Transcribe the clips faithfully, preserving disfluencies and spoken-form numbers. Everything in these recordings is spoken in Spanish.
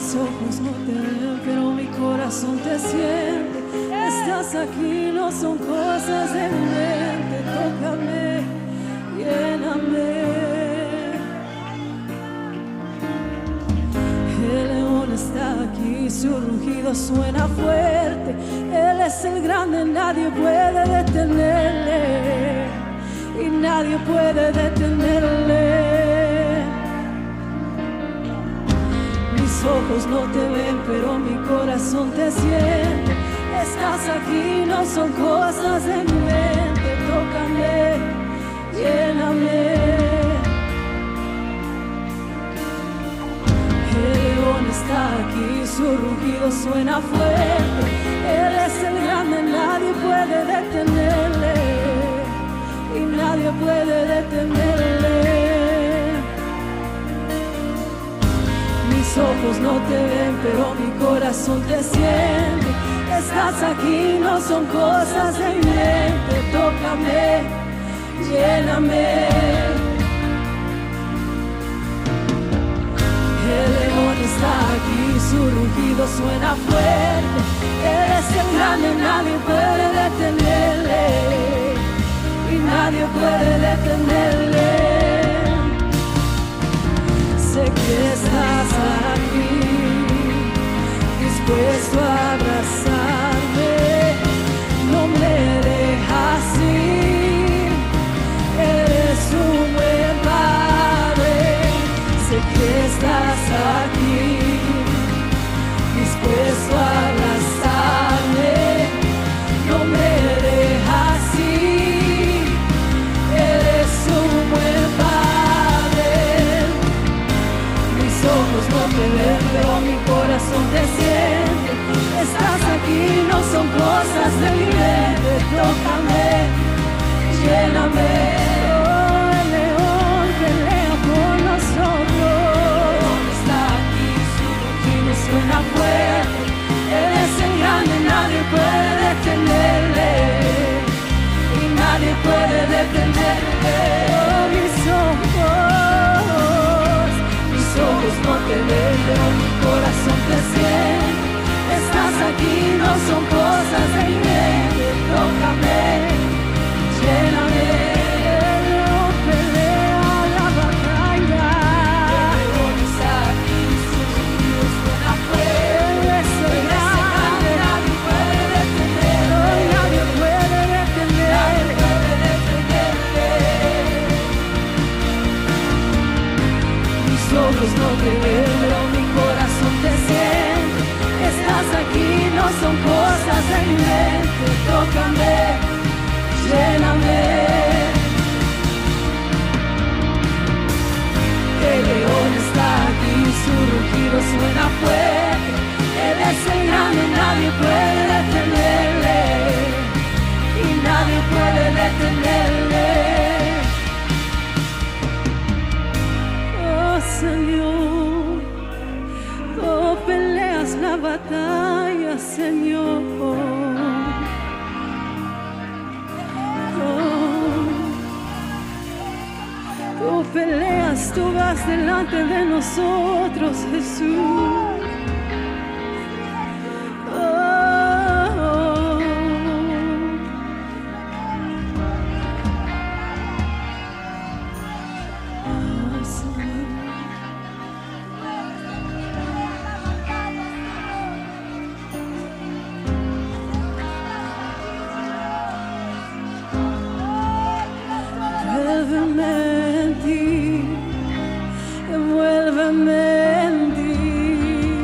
ojos no te ven, pero mi corazón te siente. Estás aquí, no son cosas de mi mente. Tócame, lléname. El león está aquí, su rugido suena fuerte. Él es el grande, nadie puede detenerle, y nadie puede detenerle. Mis ojos no te ven, pero mi corazón te siente. Estás aquí, no son cosas de mi mente. Tócame, lléname. El león está aquí, su rugido suena fuerte. Él es el grande, nadie puede detenerle, y nadie puede detenerle. Mis ojos no te ven, pero mi corazón te siente. Estás aquí, no son cosas de mi mente. Tócame, lléname. El león está aquí, su rugido suena fuerte. Él es el grande, nadie puede detenerle, y nadie puede detenerle. Sé que estás aquí, dispuesto a abrazarme. No me dejas ir, eres un buen padre. Sé que estás aquí, dispuesto a abrazarme. No me dejas ir, eres un buen padre. Mis ojos no te ven, pero mi corazón te siente. Estás aquí, no son cosas de mi mente. Tócame, lléname. Oh, el león pelea por nosotros. El león está aquí, su rugido suena fuerte. Él es el grande, nadie puede detenerle, y nadie puede detenerle. Oh, mis ojos, mis ojos no te ven, pero mi corazón te siente. Estás aquí, no son cosas de mi mente. Tócame, lléname. El león pelea la batalla. El león está aquí, su rugido suena fuerte. Él es el grande, nadie puede detenerlo, y nadie puede detenerlo. Mis ojos no te ven, pero mi corazón te siente. Estás aquí, no son cosas de mi mente. Tócame, lléname. El león está aquí, su rugido suena fuerte. Él es el grande, nadie puede detenerle, y nadie puede detenerle. Oh, Señor, oh, peleas la batalla, Señor. Oh, tú peleas, tú vas delante de nosotros, Jesús. Envuélveme en ti,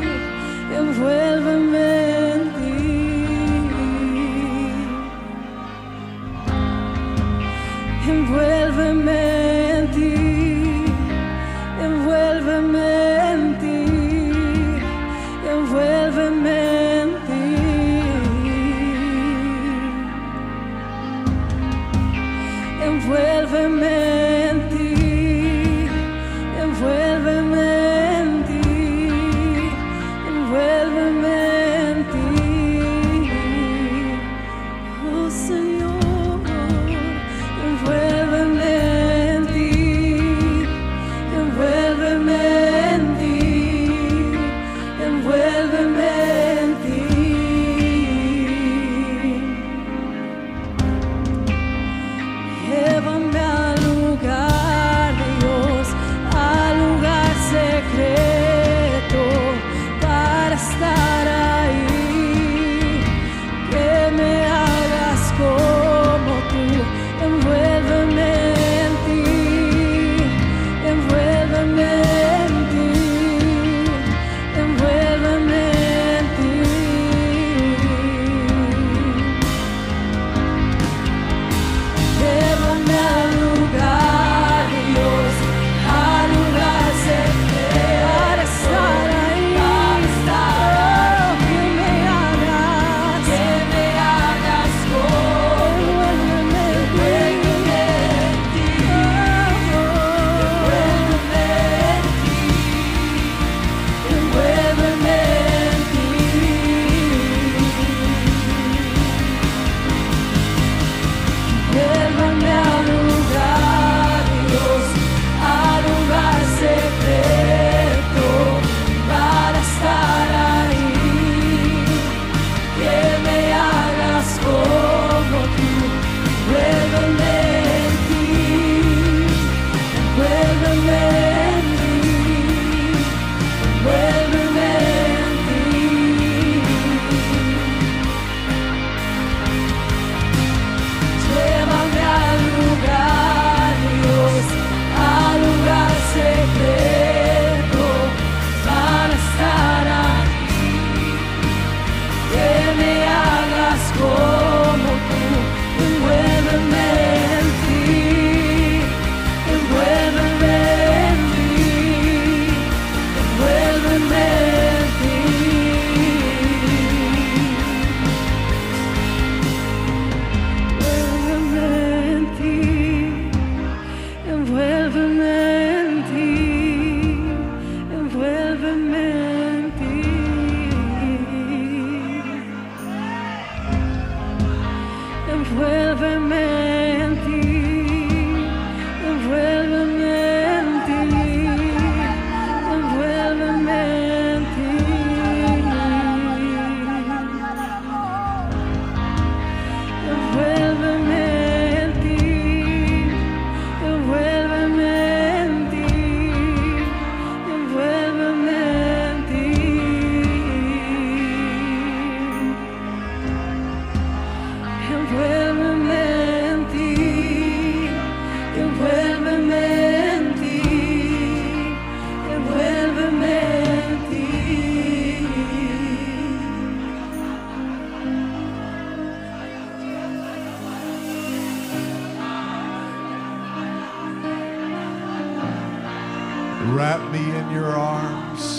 Wrap me in your arms.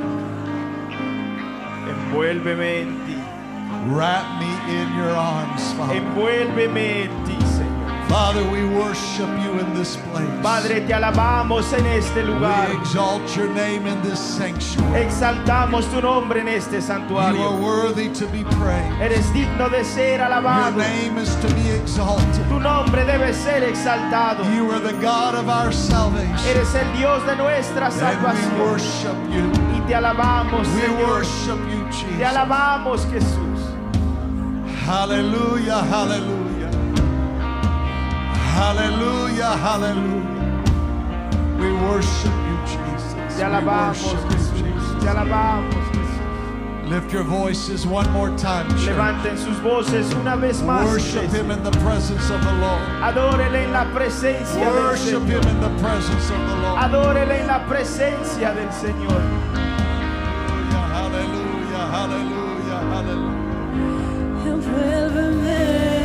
Envuélveme en ti. Wrap me in your arms, Father. Envuélveme en ti, Señor. Father, we worship you in this place. Padre, te alabamos en este lugar. We exalt your name in this sanctuary. Exaltamos tu nombre en este You are santuario. worthy to be praised. Eres digno de ser Your alabado. name is to be exalted. Tu nombre debe ser exaltado. You are the God of our salvation. Eres el Dios de nuestra And we salvación. worship you. Y te alabamos, We Señor. worship you, Te Jesus. alabamos, Jesús. Hallelujah, hallelujah. Hallelujah, hallelujah. We worship you, Jesus. Te We alabamos, worship you, Jesús. Jesus. Te alabamos, Jesús. Lift your voices one more time, church. Levanten sus voces una vez más. Worship iglesia. him in the presence of the Lord. Adórele en la presencia del Worship him Señor. in the presence of the Lord. Adórele en la presencia del Señor. Hallelujah, hallelujah, hallelujah, hallelujah. Envuélveme.